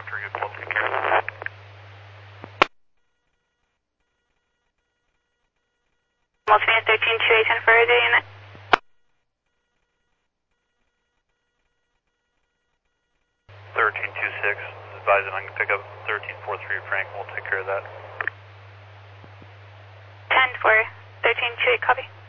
after you will take care of that. Multimedia 1328 for the unit. 1326, advising I can pick up 1343 Frank, we'll take care of that. 10-4, 1328, copy.